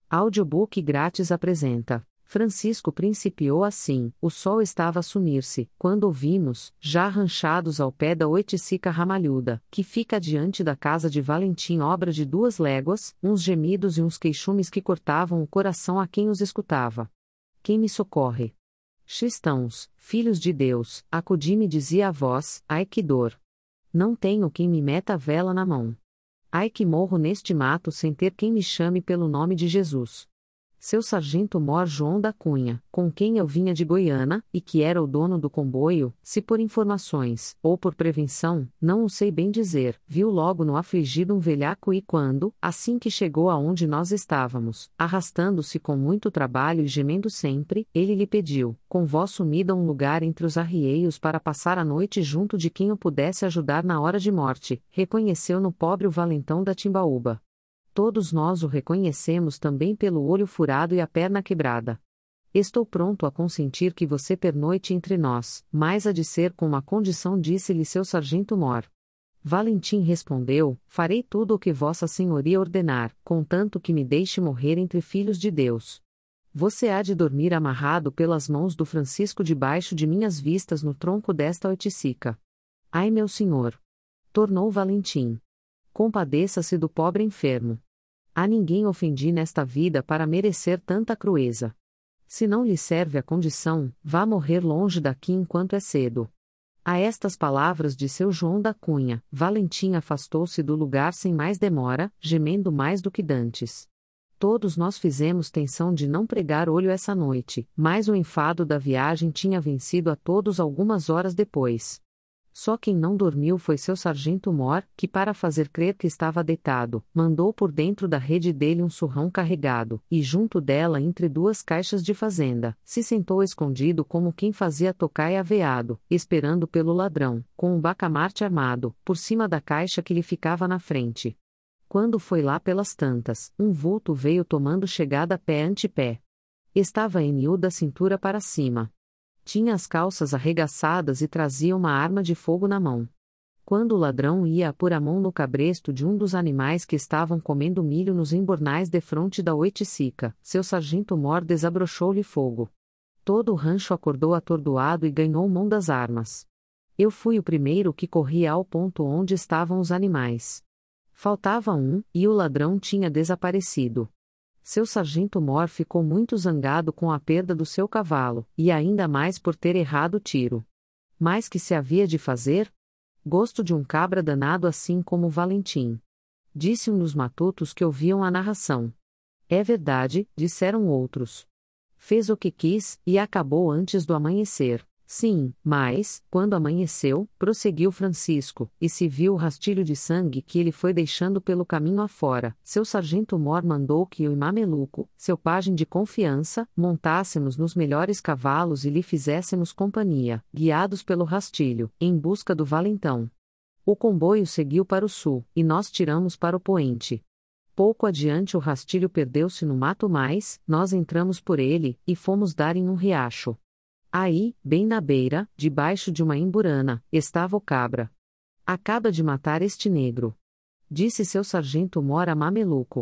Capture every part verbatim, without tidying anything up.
Audiobook grátis apresenta. Francisco principiou assim: o sol estava a sumir-se, quando ouvimos, já ranchados ao pé da Oiticica Ramalhuda, que fica adiante da casa de Valentim, obra de duas léguas, uns gemidos e uns queixumes que cortavam o coração a quem os escutava. Quem me socorre? Cristãos, filhos de Deus, acudi-me, dizia a voz. Ai que dor! Não tenho quem me meta a vela na mão. Ai que morro neste mato sem ter quem me chame pelo nome de Jesus. Seu sargento-mor João da Cunha, com quem eu vinha de Goiânia, e que era o dono do comboio, se por informações, ou por prevenção, não o sei bem dizer, viu logo no afligido um velhaco e quando, assim que chegou aonde nós estávamos, arrastando-se com muito trabalho e gemendo sempre, ele lhe pediu, com voz sumida, um lugar entre os arrieios para passar a noite junto de quem o pudesse ajudar na hora de morte. Reconheceu no pobre o valentão da Timbaúba. Todos nós o reconhecemos também pelo olho furado e a perna quebrada. Estou pronto a consentir que você pernoite entre nós, mas há de ser com uma condição, disse-lhe seu sargento-mor. Valentim respondeu: farei tudo o que vossa senhoria ordenar, contanto que me deixe morrer entre filhos de Deus. Você há de dormir amarrado pelas mãos do Francisco debaixo de minhas vistas no tronco desta oiticica. Ai meu senhor! Tornou Valentim. Compadeça-se do pobre enfermo. A ninguém ofendi nesta vida para merecer tanta crueza. Se não lhe serve a condição, vá morrer longe daqui enquanto é cedo. A estas palavras de seu João da Cunha, Valentim afastou-se do lugar sem mais demora, gemendo mais do que dantes. Todos nós fizemos tenção de não pregar olho essa noite, mas o enfado da viagem tinha vencido a todos algumas horas depois. Só quem não dormiu foi seu sargento-mor, que, para fazer crer que estava deitado, mandou por dentro da rede dele um surrão carregado, e junto dela, entre duas caixas de fazenda, se sentou escondido como quem fazia tocaia aveado, esperando pelo ladrão, com um bacamarte armado, por cima da caixa que lhe ficava na frente. Quando foi lá pelas tantas, um vulto veio tomando chegada pé ante pé. Estava eniu da cintura para cima. Tinha as calças arregaçadas e trazia uma arma de fogo na mão. Quando o ladrão ia a pôr a mão no cabresto de um dos animais que estavam comendo milho nos embornais defronte da oiticica, seu sargento-mor desabrochou-lhe fogo. Todo o rancho acordou atordoado e ganhou mão das armas. Eu fui o primeiro que corria ao ponto onde estavam os animais. Faltava um, e o ladrão tinha desaparecido. Seu sargento-mor ficou muito zangado com a perda do seu cavalo, e ainda mais por ter errado o tiro. Mas que se havia de fazer? Gosto de um cabra danado assim como o Valentim. Disse um dos matutos que ouviam a narração. É verdade, disseram outros. Fez o que quis, e acabou antes do amanhecer. Sim, mas, quando amanheceu, prosseguiu Francisco, e se viu o rastilho de sangue que ele foi deixando pelo caminho afora, seu sargento-mor mandou que eu e Mameluco, seu pajem de confiança, montássemos nos melhores cavalos e lhe fizéssemos companhia, guiados pelo rastilho, em busca do valentão. O comboio seguiu para o sul, e nós tiramos para o poente. Pouco adiante o rastilho perdeu-se no mato, mais, nós entramos por ele, e fomos dar em um riacho. Aí, bem na beira, debaixo de uma imburana, estava o cabra. Acaba de matar este negro. Disse seu sargento-mor a Mameluco.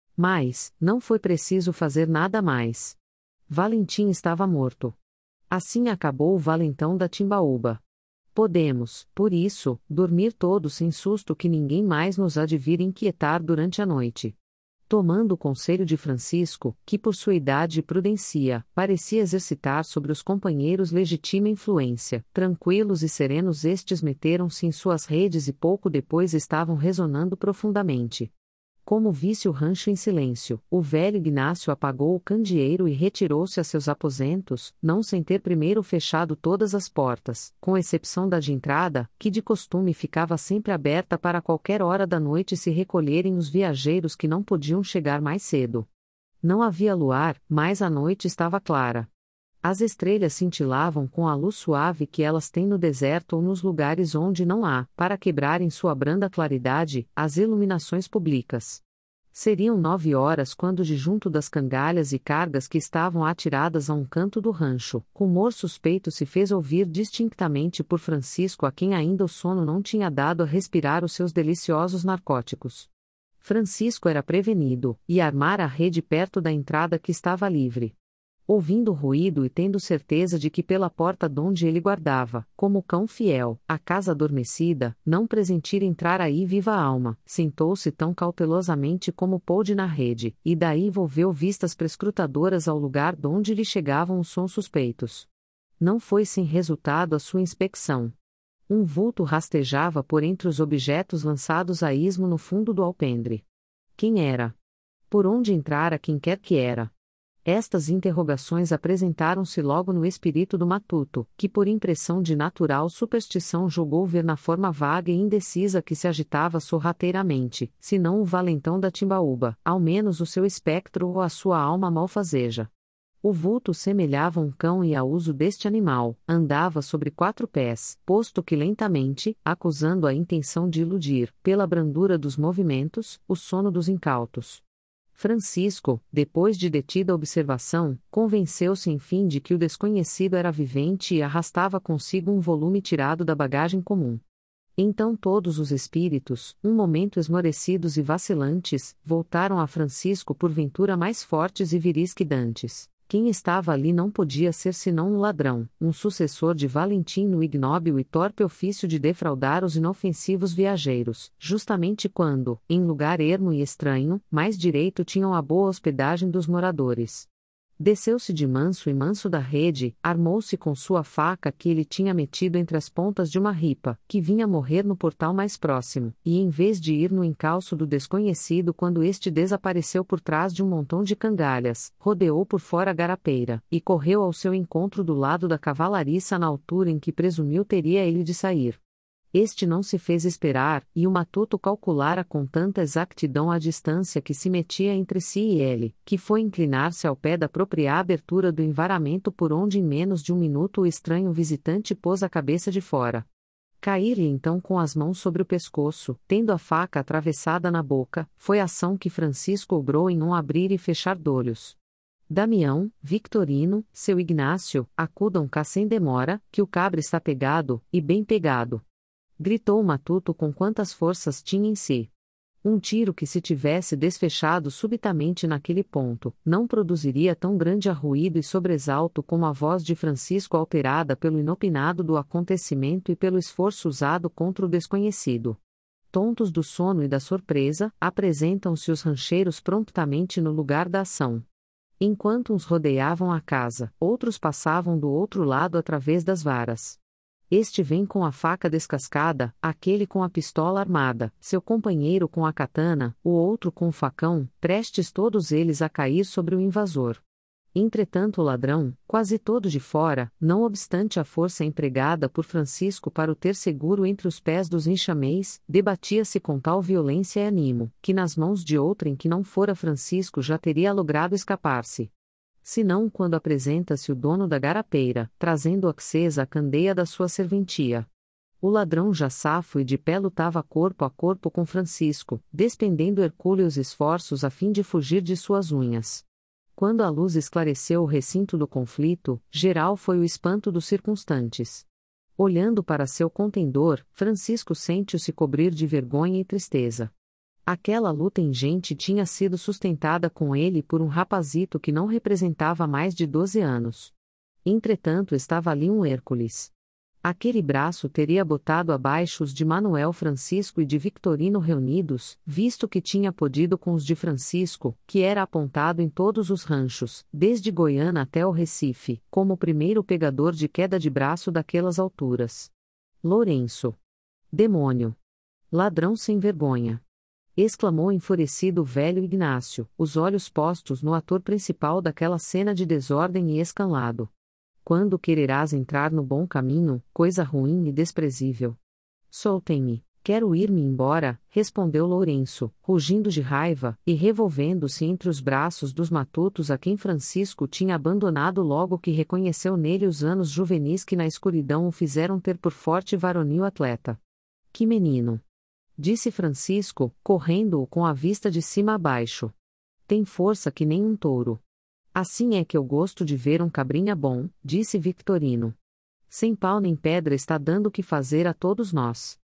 Mas, não foi preciso fazer nada mais. Valentim estava morto. Assim acabou o valentão da Timbaúba. Podemos, por isso, dormir todos sem susto que ninguém mais nos há de vir inquietar durante a noite. Tomando o conselho de Francisco, que por sua idade e prudência, parecia exercitar sobre os companheiros legítima influência, tranquilos e serenos estes meteram-se em suas redes e pouco depois estavam ressonando profundamente. Como visse o rancho em silêncio, o velho Ignácio apagou o candeeiro e retirou-se a seus aposentos, não sem ter primeiro fechado todas as portas, com exceção da de entrada, que de costume ficava sempre aberta para qualquer hora da noite se recolherem os viajeiros que não podiam chegar mais cedo. Não havia luar, mas a noite estava clara. As estrelas cintilavam com a luz suave que elas têm no deserto ou nos lugares onde não há, para quebrar em sua branda claridade, as iluminações públicas. Seriam nove horas quando de junto das cangalhas e cargas que estavam atiradas a um canto do rancho, rumor suspeito se fez ouvir distintamente por Francisco, a quem ainda o sono não tinha dado a respirar os seus deliciosos narcóticos. Francisco era prevenido, e armara a rede perto da entrada que estava livre. Ouvindo o ruído e tendo certeza de que pela porta donde ele guardava, como cão fiel, a casa adormecida, não presentira entrar aí viva alma, sentou-se tão cautelosamente como pôde na rede, e daí volveu vistas prescrutadoras ao lugar donde lhe chegavam os sons suspeitos. Não foi sem resultado a sua inspeção. Um vulto rastejava por entre os objetos lançados a ismo no fundo do alpendre. Quem era? Por onde entrara quem quer que era? Estas interrogações apresentaram-se logo no espírito do matuto, que por impressão de natural superstição julgou ver na forma vaga e indecisa que se agitava sorrateiramente, se não o valentão da timbaúba, ao menos o seu espectro ou a sua alma malfazeja. O vulto semelhava um cão e a uso deste animal, andava sobre quatro pés, posto que lentamente, acusando a intenção de iludir, pela brandura dos movimentos, o sono dos incautos. Francisco, depois de detida observação, convenceu-se enfim de que o desconhecido era vivente e arrastava consigo um volume tirado da bagagem comum. Então todos os espíritos, um momento esmorecidos e vacilantes, voltaram a Francisco porventura mais fortes e viris que dantes. Quem estava ali não podia ser senão um ladrão, um sucessor de Valentim no ignóbil e torpe ofício de defraudar os inofensivos viajeiros, justamente quando, em lugar ermo e estranho, mais direito tinham a boa hospedagem dos moradores. Desceu-se de manso e manso da rede, armou-se com sua faca que ele tinha metido entre as pontas de uma ripa, que vinha morrer no portal mais próximo, e em vez de ir no encalço do desconhecido quando este desapareceu por trás de um montão de cangalhas, rodeou por fora a garapeira, e correu ao seu encontro do lado da cavalariça na altura em que presumiu teria ele de sair. Este não se fez esperar, e o matuto calculara com tanta exactidão a distância que se metia entre si e ele, que foi inclinar-se ao pé da própria abertura do envaramento por onde em menos de um minuto o estranho visitante pôs a cabeça de fora. Cair-lhe então com as mãos sobre o pescoço, tendo a faca atravessada na boca, foi ação que Francisco obrou em um abrir e fechar d'olhos. Damião, Victorino, seu Ignácio, acudam cá sem demora, que o cabra está pegado, e bem pegado. Gritou o matuto com quantas forças tinha em si. Um tiro que se tivesse desfechado subitamente naquele ponto, não produziria tão grande arruído e sobressalto como a voz de Francisco alterada pelo inopinado do acontecimento e pelo esforço usado contra o desconhecido. Tontos do sono e da surpresa, apresentam-se os rancheiros prontamente no lugar da ação. Enquanto uns rodeavam a casa, outros passavam do outro lado através das varas. Este vem com a faca descascada, aquele com a pistola armada, seu companheiro com a katana, o outro com o facão, prestes todos eles a cair sobre o invasor. Entretanto o ladrão, quase todo de fora, não obstante a força empregada por Francisco para o ter seguro entre os pés dos enxameis, debatia-se com tal violência e animo, que nas mãos de outrem que não fora Francisco já teria logrado escapar-se. Senão quando apresenta-se o dono da garapeira, trazendo acesa a candeia da sua serventia. O ladrão já safo e de pé lutava corpo a corpo com Francisco, despendendo hercúleos esforços a fim de fugir de suas unhas. Quando a luz esclareceu o recinto do conflito, geral foi o espanto dos circunstantes. Olhando para seu contendor, Francisco sente-se cobrir de vergonha e tristeza. Aquela luta ingente tinha sido sustentada com ele por um rapazito que não representava mais de doze anos. Entretanto estava ali um Hércules. Aquele braço teria botado abaixo os de Manuel Francisco e de Victorino reunidos, visto que tinha podido com os de Francisco, que era apontado em todos os ranchos, desde Goiânia até o Recife, como o primeiro pegador de queda de braço daquelas alturas. Lourenço. Demônio. Ladrão sem vergonha. Exclamou enfurecido o velho Ignácio, os olhos postos no ator principal daquela cena de desordem e escalado. Quando quererás entrar no bom caminho, coisa ruim e desprezível? Soltem-me, quero ir-me embora, respondeu Lourenço, rugindo de raiva, e revolvendo-se entre os braços dos matutos a quem Francisco tinha abandonado logo que reconheceu nele os anos juvenis que na escuridão o fizeram ter por forte e varonil atleta. Que menino! Disse Francisco, correndo-o com a vista de cima a baixo. Tem força que nem um touro. Assim é que eu gosto de ver um cabrinha bom, disse Victorino. Sem pau nem pedra está dando o que fazer a todos nós.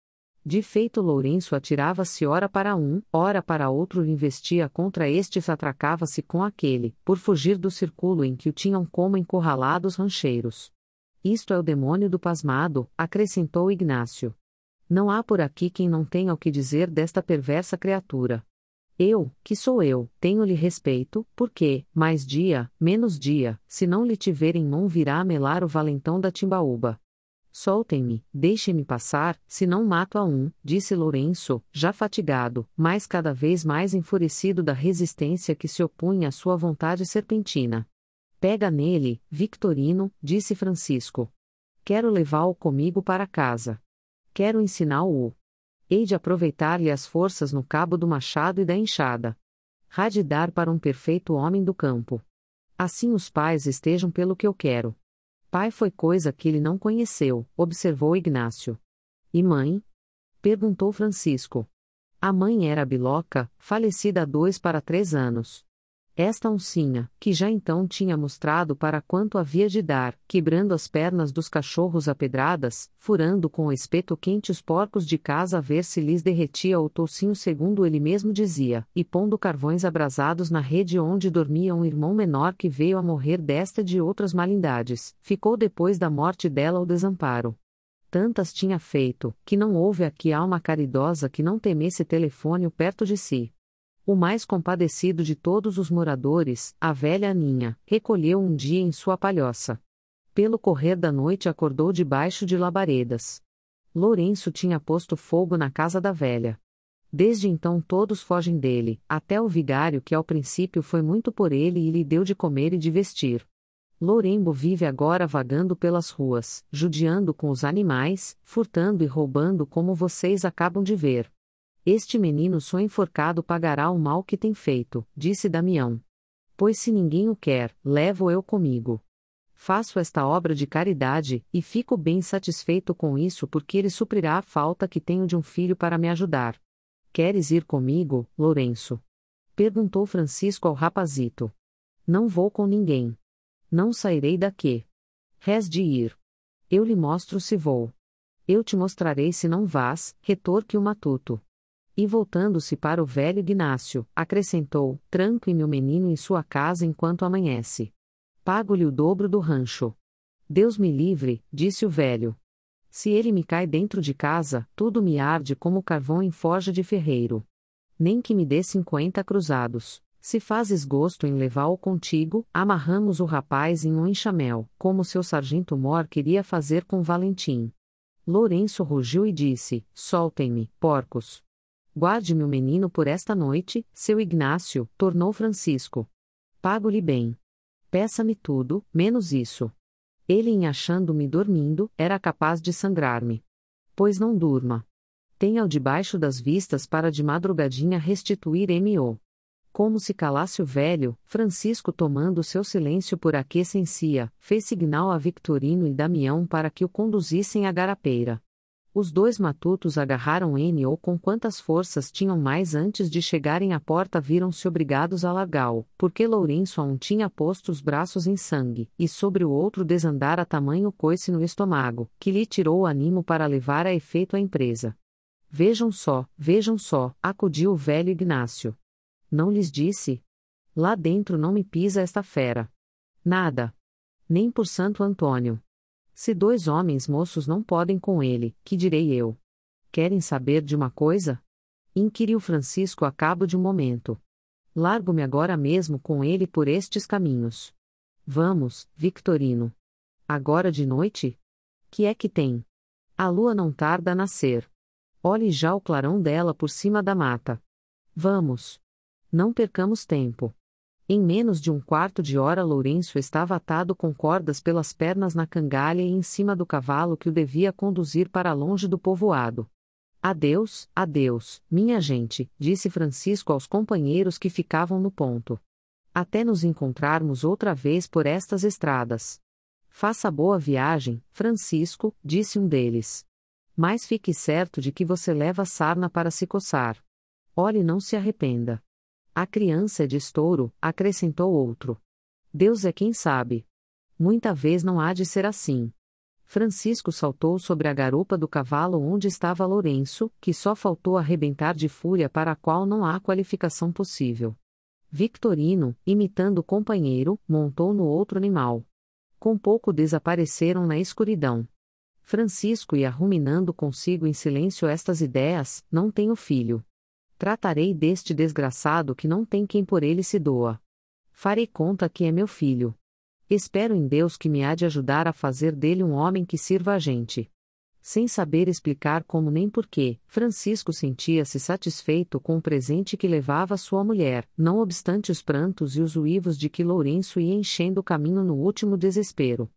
De feito, Lourenço atirava-se ora para um, ora para outro e investia contra este e atracava-se com aquele, por fugir do círculo em que o tinham como encurralados rancheiros. Isto é o demônio do pasmado, acrescentou Ignácio. Não há por aqui quem não tenha o que dizer desta perversa criatura. Eu, que sou eu, tenho-lhe respeito, porque, mais dia, menos dia, se não lhe tiver em mão virá a melar o valentão da Timbaúba. Soltem-me, deixem-me passar, se não mato a um, disse Lourenço, já fatigado, mas cada vez mais enfurecido da resistência que se opunha à sua vontade serpentina. Pega nele, Victorino, disse Francisco. Quero levá-lo comigo para casa. Quero ensiná-lo. Hei de aproveitar-lhe as forças no cabo do machado e da enxada. Há de dar para um perfeito homem do campo. Assim os pais estejam pelo que eu quero. Pai foi coisa que ele não conheceu, observou Ignácio. E mãe? Perguntou Francisco. A mãe era a Biloca, falecida há dois para três anos. Esta oncinha, que já então tinha mostrado para quanto havia de dar, quebrando as pernas dos cachorros a pedradas, furando com o espeto quente os porcos de casa a ver se lhes derretia o toucinho segundo ele mesmo dizia, e pondo carvões abrasados na rede onde dormia um irmão menor que veio a morrer desta e de outras malindades, ficou depois da morte dela o desamparo. Tantas tinha feito, que não houve aqui alma caridosa que não temesse telefone perto de si. O mais compadecido de todos os moradores, a velha Aninha, recolheu um dia em sua palhoça. Pelo correr da noite acordou debaixo de labaredas. Lourenço tinha posto fogo na casa da velha. Desde então todos fogem dele, até o vigário que ao princípio foi muito por ele e lhe deu de comer e de vestir. Lourenço vive agora vagando pelas ruas, judiando com os animais, furtando e roubando como vocês acabam de ver. Este menino só enforcado pagará o mal que tem feito, disse Damião. Pois se ninguém o quer, levo eu comigo. Faço esta obra de caridade, e fico bem satisfeito com isso porque ele suprirá a falta que tenho de um filho para me ajudar. Queres ir comigo, Lourenço? Perguntou Francisco ao rapazito. Não vou com ninguém. Não sairei daqui. Rés de ir. Eu lhe mostro se vou. Eu te mostrarei se não vás, retorque o matuto. E voltando-se para o velho Ignácio, acrescentou, tranque meu menino em sua casa enquanto amanhece. Pago-lhe o dobro do rancho. Deus me livre, disse o velho. Se ele me cai dentro de casa, tudo me arde como carvão em forja de ferreiro. Nem que me dê cinquenta cruzados. Se fazes gosto em levá-lo contigo, amarramos o rapaz em um enxamel, como seu sargento Mor queria fazer com Valentim. Lourenço rugiu e disse, soltem-me, porcos. Guarde-me o menino por esta noite, seu Ignácio, tornou Francisco. Pago-lhe bem. Peça-me tudo, menos isso. Ele, em achando-me dormindo, era capaz de sangrar-me. Pois não durma. Tenha-o debaixo das vistas para de madrugadinha restituir-me-o. Como se calasse o velho, Francisco, tomando seu silêncio por aquiescencia, fez signal a Victorino e Damião para que o conduzissem à garapeira. Os dois matutos agarraram N.O. com quantas forças tinham mais antes de chegarem à porta viram-se obrigados a largá-o, porque Lourenço a um tinha posto os braços em sangue, e sobre o outro desandara tamanho coice no estômago, que lhe tirou o ânimo para levar a efeito a empresa. Vejam só, vejam só, acudiu o velho Ignácio. Não lhes disse? Lá dentro não me pisa esta fera. Nada. Nem por Santo Antônio. Se dois homens moços não podem com ele, que direi eu? Querem saber de uma coisa? Inquiriu Francisco a cabo de um momento. Largo-me agora mesmo com ele por estes caminhos. Vamos, Victorino. Agora de noite? Que é que tem? A lua não tarda a nascer. Olhe já o clarão dela por cima da mata. Vamos. Não percamos tempo. Em menos de um quarto de hora Lourenço estava atado com cordas pelas pernas na cangalha e em cima do cavalo que o devia conduzir para longe do povoado. Adeus, adeus, minha gente, disse Francisco aos companheiros que ficavam no ponto. Até nos encontrarmos outra vez por estas estradas. Faça boa viagem, Francisco, disse um deles. Mas fique certo de que você leva sarna para se coçar. Olhe, não se arrependa. A criança é de estouro, acrescentou outro. Deus é quem sabe. Muita vez não há de ser assim. Francisco saltou sobre a garupa do cavalo onde estava Lourenço, que só faltou arrebentar de fúria para a qual não há qualificação possível. Victorino, imitando o companheiro, montou no outro animal. Com pouco desapareceram na escuridão. Francisco ia ruminando consigo em silêncio estas ideias: não tenho filho. Tratarei deste desgraçado que não tem quem por ele se doa. Farei conta que é meu filho. Espero em Deus que me há de ajudar a fazer dele um homem que sirva a gente. Sem saber explicar como nem porquê, Francisco sentia-se satisfeito com o presente que levava a sua mulher, não obstante os prantos e os uivos de que Lourenço ia enchendo o caminho no último desespero.